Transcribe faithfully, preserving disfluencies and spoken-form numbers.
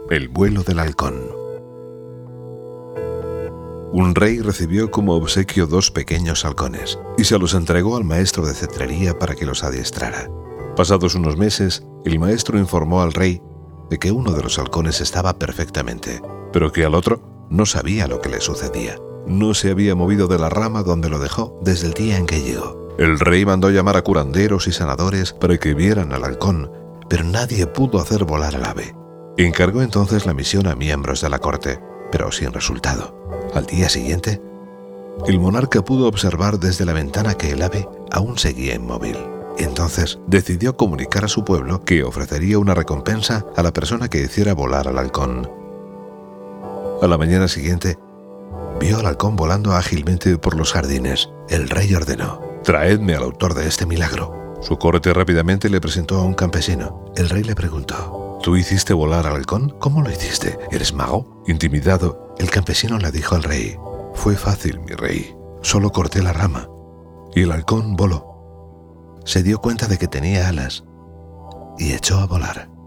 El vuelo del halcón. Un rey recibió como obsequio dos pequeños halcones y se los entregó al maestro de cetrería para que los adiestrara. Pasados unos meses, el maestro informó al rey de que uno de los halcones estaba perfectamente, pero que al otro no sabía lo que le sucedía. No se había movido de la rama donde lo dejó desde el día en que llegó. El rey mandó llamar a curanderos y sanadores para que vieran al halcón, pero nadie pudo hacer volar al ave. Encargó entonces la misión a miembros de la corte, pero sin resultado. Al día siguiente, el monarca pudo observar desde la ventana que el ave aún seguía inmóvil. Entonces decidió comunicar a su pueblo que ofrecería una recompensa a la persona que hiciera volar al halcón. A la mañana siguiente, vio al halcón volando ágilmente por los jardines. El rey ordenó: «Traedme al autor de este milagro». Su corte rápidamente le presentó a un campesino. El rey le preguntó: «¿Tú hiciste volar al halcón? ¿Cómo lo hiciste? ¿Eres mago?» Intimidado, el campesino le dijo al rey: «Fue fácil, mi rey. Solo corté la rama y el halcón voló. Se dio cuenta de que tenía alas y echó a volar».